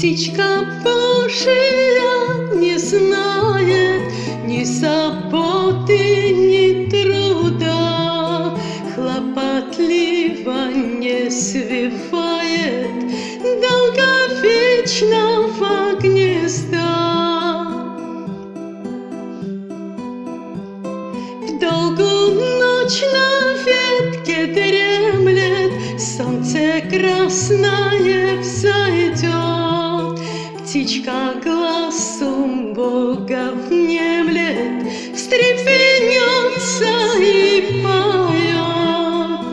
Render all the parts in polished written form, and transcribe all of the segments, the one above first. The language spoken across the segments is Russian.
Птичка Божия не знает ни заботы, ни труда, хлопотливо не свивает долговечного гнезда. В долгую ночь на ветке дремлет, солнце красное взойдет. Птичка глазу Бога внемлет, встрепенется и поет.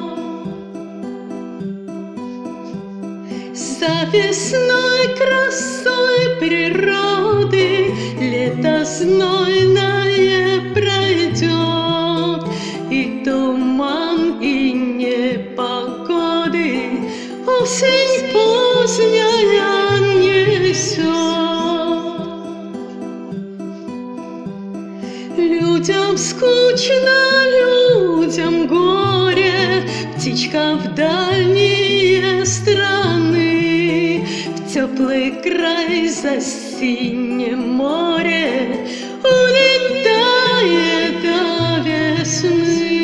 За весной красой природы лето знойное пройдет, и туман, и непогоды осень поздняя несет. Людям скучно, людям горе, птичка в дальние страны, в теплый край за синее море улетает до весны.